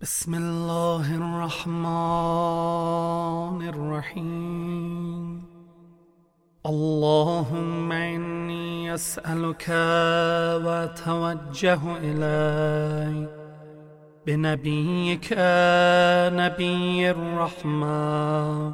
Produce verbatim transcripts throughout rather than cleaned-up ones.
بسم الله الرحمن الرحيم. اللهم إني أسألك وأتوجه إليك بنبيك نبي الرحمة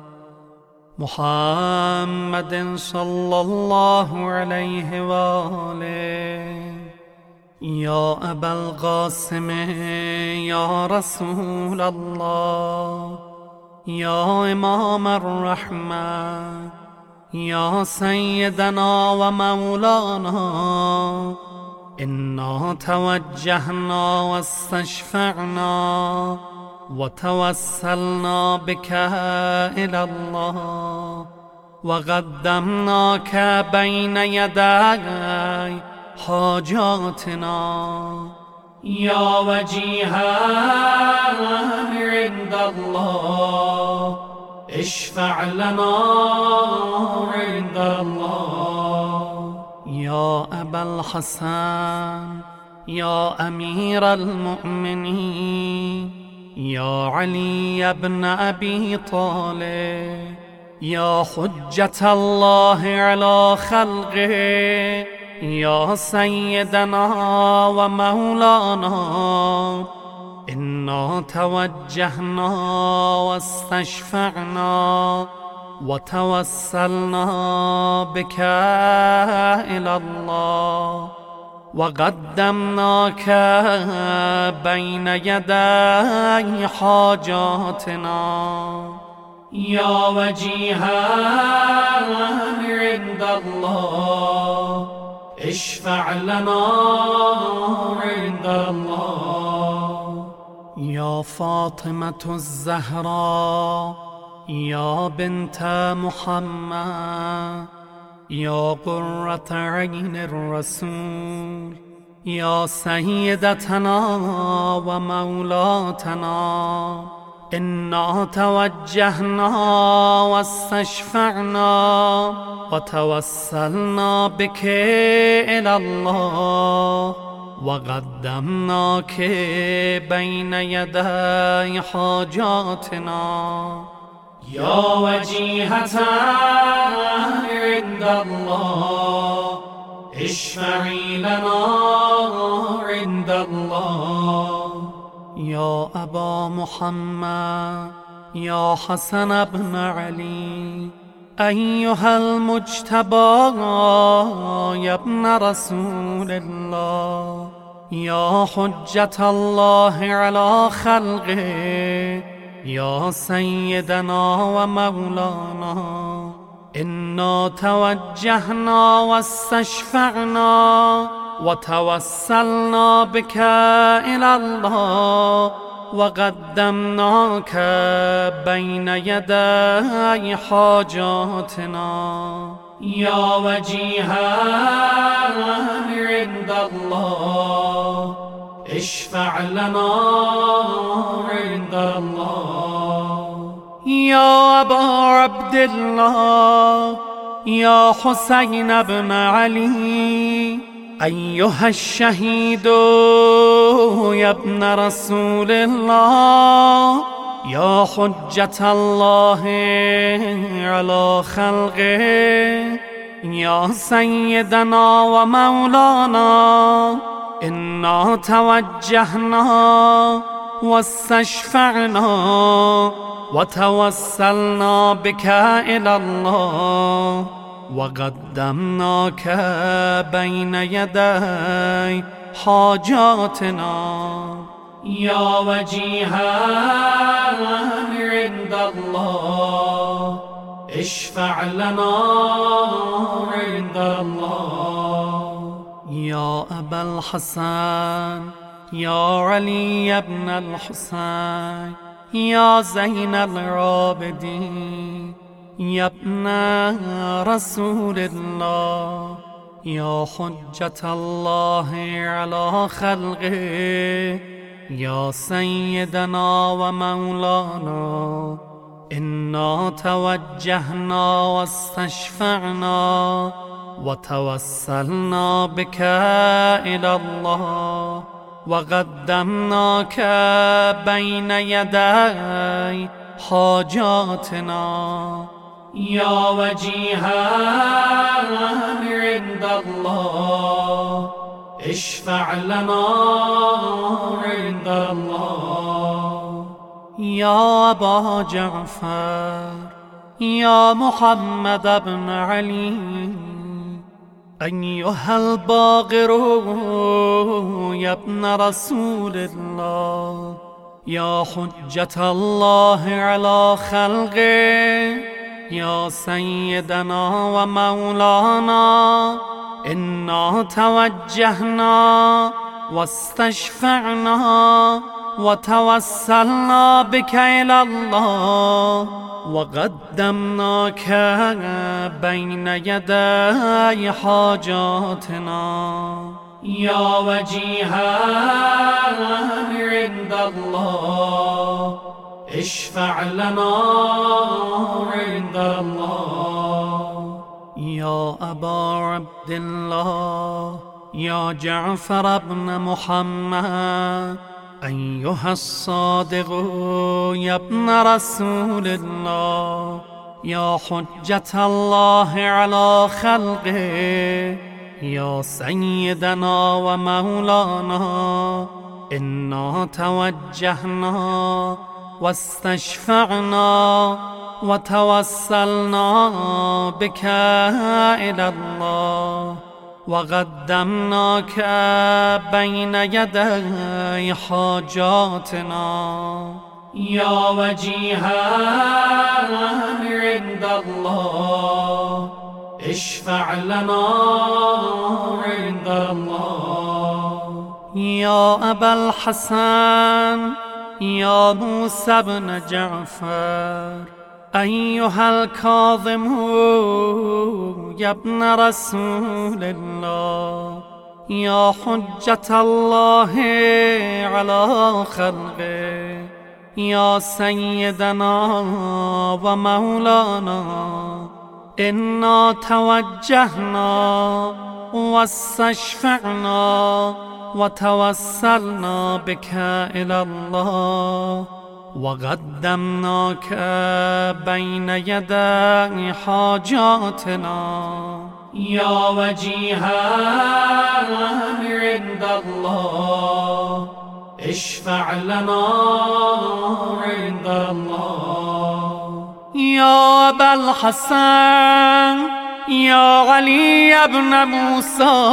محمد صلى الله عليه وآله. يا أبا القاسم يا رسول الله، يا إمام الرحمة، يا سيدنا ومولانا، إنا توجهنا واستشفعنا وتوسلنا بك إلى الله، وقدمناك بين يدي حاجاتنا. يا وجيها عند الله اشفع لنا عند الله. يا أبا الحسن، يا أمير المؤمنين، يا علي بن أبي طالب، يا حجة الله على خلقه، يا سيدنا ومولانا، إنا توجهنا واستشفعنا وتوسلنا بك إلى الله، وقدمناك بين يدي حاجاتنا. يا وجيها عند الله اشفع لنا عند الله. يا فاطمة الزهراء، يا بنت محمد، يا قرة عين الرسول، يا سيدتنا ومولاتنا، إنا توجهنا واستشفعنا وتوسلنا بك إلى الله، وقدمناك بين يدي حاجاتنا. يا وجيهة عند الله اشفعي لنا عند الله. يا أبا محمد، يا حسن بن علي، أيها المجتبى يا ابن رسول الله، يا حجة الله على خلقه، يا سيدنا ومولانا، إنا توجهنا واستشفعنا وتوسلنا بك إلى الله، وقدمناك بين يدي حاجاتنا. يا وجيها عند الله اشفع لنا عند الله. يا أبا عبد الله، يا حسين بن علي، أيها الشهيد يا ابن رسول الله، يا حجة الله على خلقه، يا سيدنا ومولانا، إنا توجهنا واستشفعنا وتوسلنا بك إلى الله، وقدمناك بين يدي حاجاتنا. يا وجيها عند الله اشفع لنا عند الله. يا أبا الحسن، يا علي بن الحسين، يا زين العابدين، يا ابن رسول الله، يا حجة الله على خلقه، يا سيدنا ومولانا، إنا توجهنا واستشفعنا وتوسلنا بك إلى الله وقدمناك بين يدي حاجاتنا يا وجيها عند الله اشفع لنا عند الله يا أبا جعفر يا محمد بن علي أيها الباقر يا ابن رسول الله يا حجة الله على خلقه يا سيدنا ومولانا إنا توجهنا واستشفعنا وتوسلنا بك إلى الله وقدمناك بين يدي حاجاتنا يا وجيها عند الله اشفع لنا عند الله يا أبا عبد الله يا جعفر بن محمد أيها الصادق يا ابن رسول الله يا حجة الله على خلقه يا سيدنا ومولانا إنا توجهنا واستشفعنا وتوسلنا بك إلى الله وقدمناك بين يدي حاجاتنا يا وجيها عند الله اشفع لنا عند الله يا أبا الحسن يا موسى بن جعفر أيها الكاظم يا ابن رسول الله يا حجة الله على خلقه يا سيدنا ومولانا إنا توجهنا واستشفعنا وتوسلنا بك إلى الله وقدمناك بين يدي حاجاتنا يا وجيها عند الله اشفع لنا عند الله يا أبا الحسن يا علي بن موسى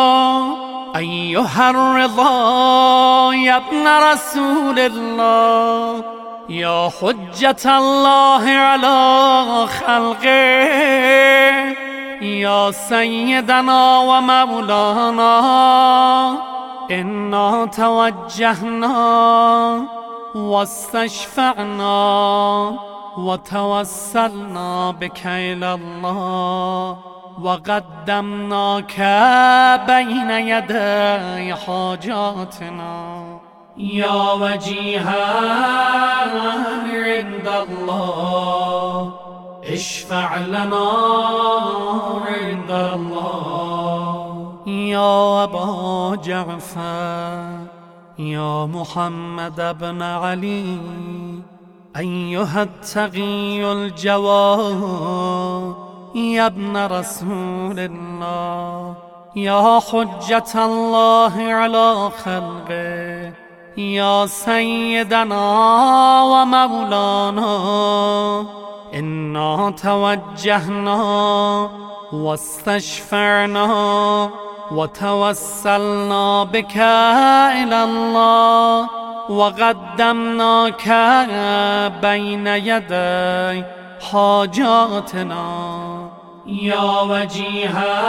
أيها الرضا يا ابن رسول الله يا حجة الله على خلقه يا سيدنا ومولانا إنا توجهنا واستشفعنا وتوسلنا بك إلى الله وقدمناك بين يدي حاجاتنا يا وجيها عند الله اشفع لنا عند الله يا أبا جعفر يا محمد بن علي أيها التقي الجواد يا ابن رسول الله يا حجة الله على خلقه يا سيدنا ومولانا إنا توجهنا واستشفعنا وتوسلنا بك إلى الله وقدمناك بين يدي حاجاتنا يا وجيها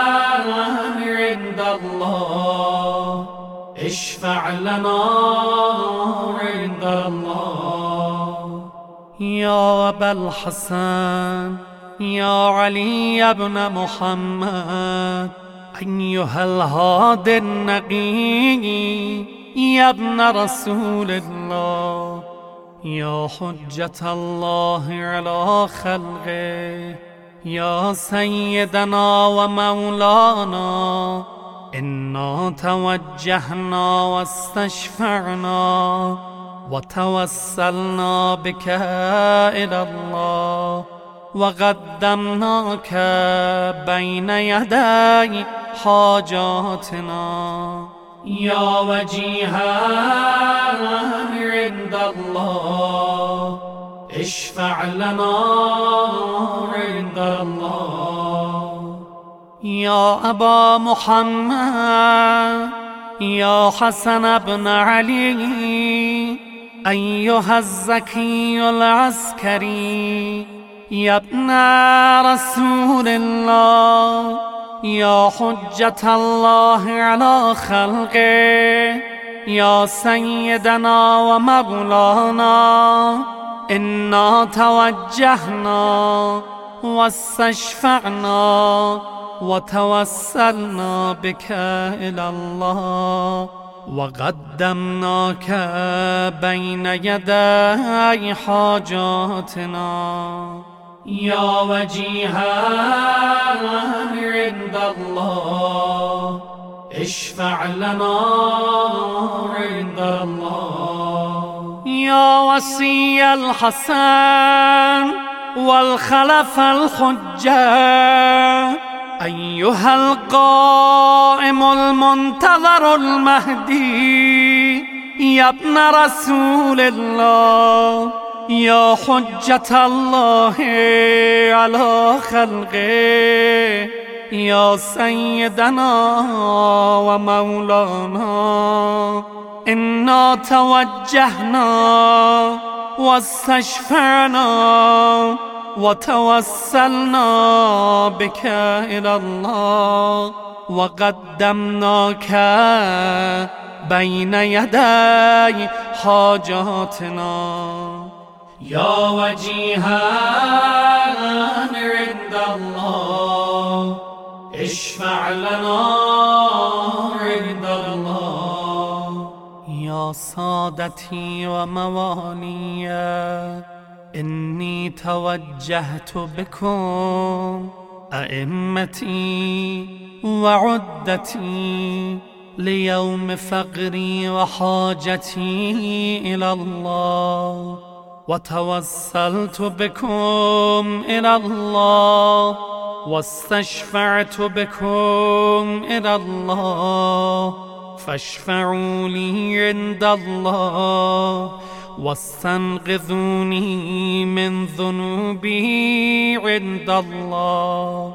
عند الله اشفع لنا عند الله يا أبا الحسن يا علي بن محمد أيها الهادي النقي يا ابن رسول الله يا حجة الله على خلقه يا سيدنا ومولانا إنا توجهنا واستشفعنا وتوسلنا بك إلى الله وقدمناك بين يدي حاجاتنا يا وجيها عند الله اشفع لنا عند الله يا أبا محمد يا حسن بن علي أيها الزكي العسكري يا ابن رسول الله يا حجة الله على خلقه يا سيدنا ومولانا إنا توجهنا واستشفعنا وتوسلنا بك إلى الله وقدمناك بين يدي حاجاتنا يا وجيها عند الله اشفع لنا عند الله يا وصي الحسن والخلف الحجة أيها القائم المنتظر المهدي يا ابن رسول الله يا حجة الله على خلقه يا سيدنا ومولانا إنا توجهنا واستشفعنا وتوسلنا بك إلى الله وقدمناك بين يدي حاجاتنا يا وجيها عند الله اشفع لنا عند الله يا سادتي وموالي إني توجهت بكم أئمتي وعدتي ليوم فقري وحاجتي إلى الله وتوسلت بكم إلى الله واستشفعت بكم إلى الله فاشفعوا لي عند الله واستنقذوني من ذنوبي عند الله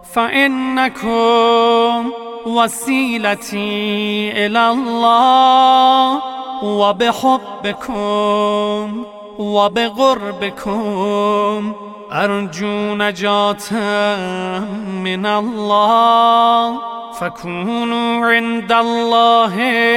فإنكم وسيلتي إلى الله وبحبكم وبقربكم أرجو نجاة من الله فكونوا عند الله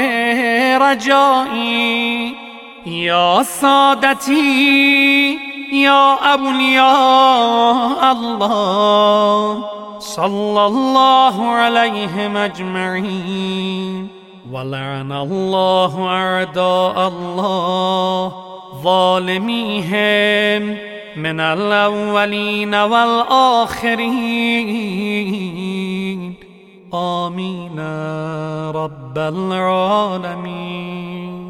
رجائي يا سادتي يا أولياء الله صلى الله عليهم أجمعين ولعن الله أعداء الله ظالميهم من الأولين والآخرين آمين رب العالمين.